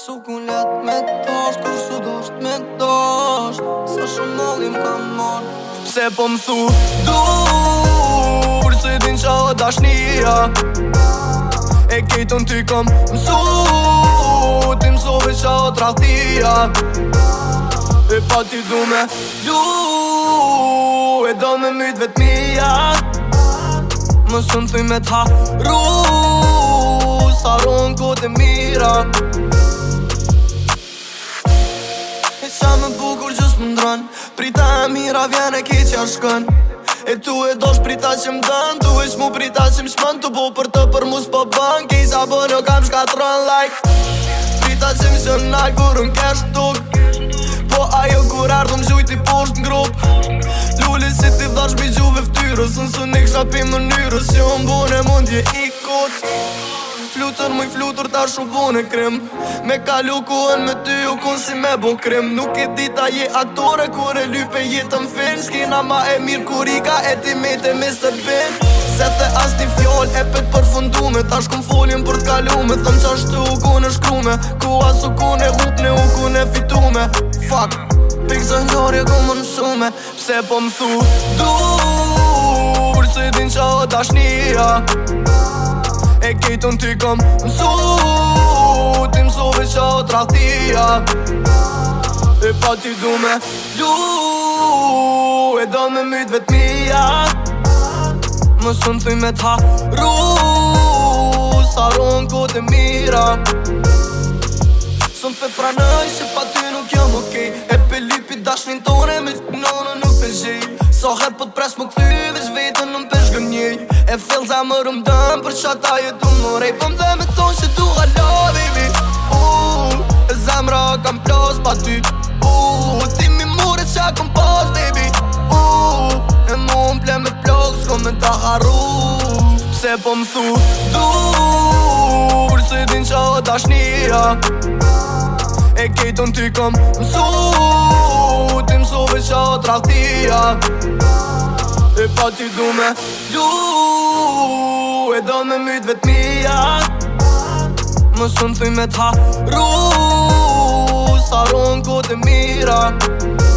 Su ku let me tosht, kur su dosht me tosht. Sa shumë mollim ka mon. Pse po m'thu dur, se din qa o dashnia. E kejton ty kom mësu, ti mësove qa o tradhtia. E pa ti du me lu, e do me myt vet mija. Më shumë thuj me t'haru, sa ronë kote mira. E qa me bukur gjus më ndron, prita e mira vjen e keqja shkon. E tu e dosh prita që m'dën, tu ish mu prita që m'shmën. Tu po për të për mu s'po bën, kejsa bën jo kam shkatron like. Prita që m'shën nal kur n'kesh tuk, po ajo kur ardhëm gjujt i posht n'grup. Lulli si ti dhash bi gjuve ftyrës, nësë një ksha pi mënyrës, që unë bune mundje i kot. Flutër mëj flutur ta shu bune krim, me kalu kuën me ty u kun si me bo krim. Nuk e dita je aktore kur e lype jetën film, s'kina ma e mirë kur i ka e ti me te Mr. Bean. Se the as një fjoll e pet përfundume, ta shkum foljen për t'kalume. Thëm qashtu u kun e shkrume, ku as u kun e hupne, u kun e fitume. Fuck, pikë njërje ku më nësume. Pse po m'thu dur, se din qa o dashnia. E kejton ty kom mësu, ti mësove qa o tradhtia. E pa ti du me lu, e do me myt vet mija. Më shumë thuj me t'haru, sa ronë kote mira. Sëm pe pranoj se pa ty nuk jam okej. E pe lipi dashnin tone me nonë nuk pe gjej. So her po t'pres më këthy, veç vetën në m'pesh gënjej. E fill zemër m'dëm për qata jetu mërej. Po m'dhe me tonë që du halo baby. E zemra kam plos pa ty. Ti mi mure qa kom pas baby. E mu m'ple me plok, s'ko me ta haru. Pse po m'thu dur, se din qa o dashnia. E kejton ty kom mësu, ti mësove qa o tradhtia. E pa ti du me lu, e do me myt vet mija. Më shumë thuj me t'haru, sa ronë kote mira.